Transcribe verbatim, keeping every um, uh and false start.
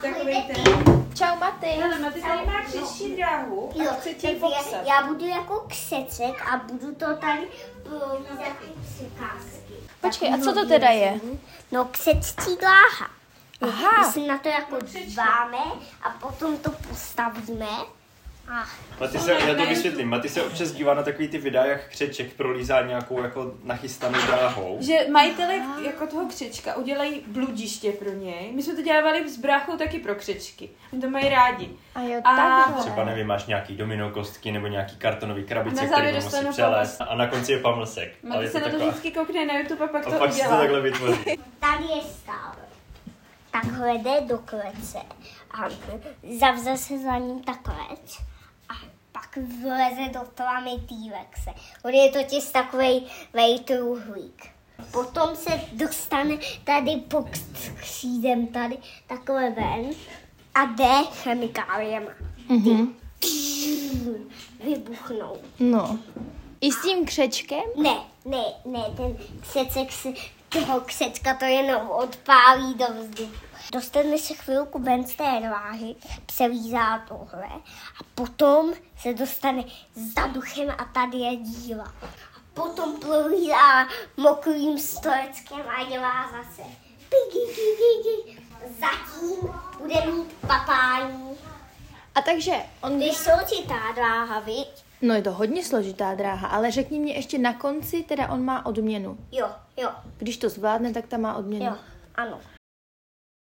Takový ten. Čau, Maty. Hele, Maty tady má křečí dráhu a chce ti popsat. Já budu jako křeček a budu to tady mít jako překázky. Počkej, a co to teda je? No, křečí dráha. Aha. My se na to jako díváme a potom to postavíme. A Maty se, já to vysvětlím, Maty se občas dívá na takový ty videa, jak křeček prolízá nějakou jako nachystanou dráhou. Že majitele jako toho křečka udělají bludiště pro něj. My jsme to dělávali s bráchou taky pro křečky. Oni to mají rádi. A jo, A takhle. Třeba nevím, máš nějaký domino kostky nebo nějaký kartonový krabice, Na závěr který musí dostanu přelézt a na konci je pamlsek. Ale Maty je se to na to taková... vždycky koukne na YouTube a pak A to pak se to udělá. takhle vytvoří. tady je stál. Takhle jde do klece a zavře se za ním ta klec a pak vleze do tlamy týlekse. On je totiž takovej vejtruhlík. Potom se dostane tady pod křídem tady takhle ven a jde chemikáliema. Mhm. Vybuchnou. No. I s tím křečkem? Ne, ne, ne, ten křeček se, toho křečka to jenom odpálí do vzduchu. Dostane se chvilku ven z té dráhy, přelízá tohle a potom se dostane za duchem a tady je díla. A potom prolízá mokrým stoleckem a dělá zase pigi, pigi, pigi. Zatím bude mít papání. A takže on... Když složitá dráha, viď? No je to hodně složitá dráha, ale řekni mě ještě na konci, teda on má odměnu. Jo, jo, Když to zvládne, tak tam má odměnu. jo, ano.